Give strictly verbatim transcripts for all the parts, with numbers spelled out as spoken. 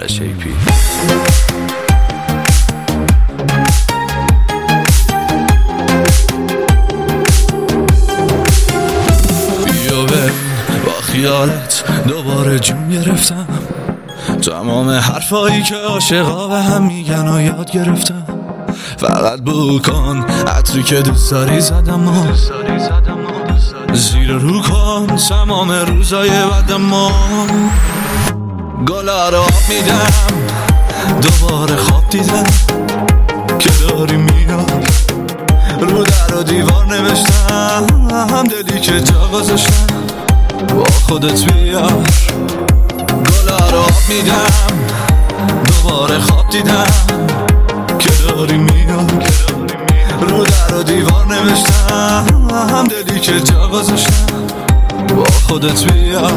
آرش ای پی. بیا ببین با خیالت دوباره جون گرفتم، تمام حرفایی که عاشقا به هم میگن و یاد گرفتم. فقط بو کن عطری که دوست داری زدم و زیر رو کن تمام روزای بعدم و گلا رو آب میدم. دوباره خواب دیدم که داری میاد، رو در و دیوار نوشتم دلی که جا گذاشتم با خودت بیار. گلا رو آب میدم. دوباره خواب دیدم که داری میاد، رو در و دیوار نوشتم دلی که جا گذاشتم با خودت بیار.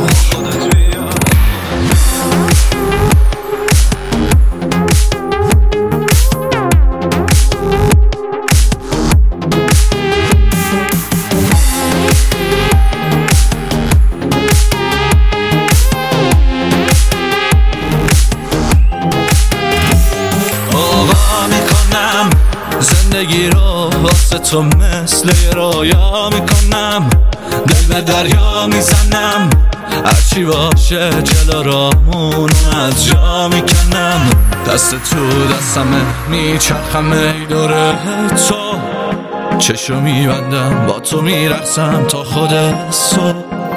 زندگی رو واسه تو مثل یه رویا میکنم، دل به دریا میزنم، هرچی باشه جلو رامون از جا میکنم. دست تو دستمه میچرخم ای دوره تو، چشو میبندم با تو میرقصم تا خود صبح.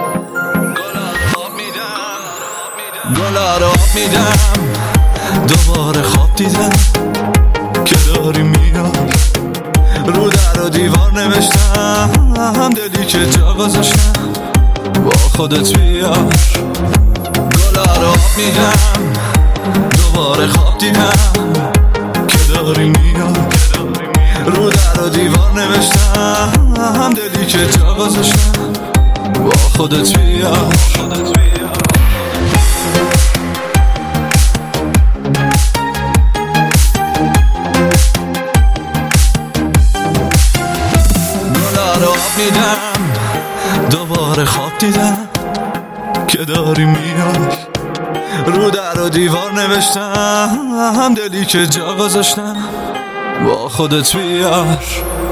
گلا رو آب میدم. دوباره خواب دیدم که داری میاد، رو در و دیوار نوشتم دلی که جا گذاشتم با خودت بیار. گلا رو آب میدم. دوباره خواب دیدم که داری میاد، رو در و دیوار نوشتم دلی که جا گذاشتم با خودت بیار. میدم. دوباره خواب دیدم که داری میاد، رو در و دیوار نوشتم دلی که جا گذاشتم با خودت بیار.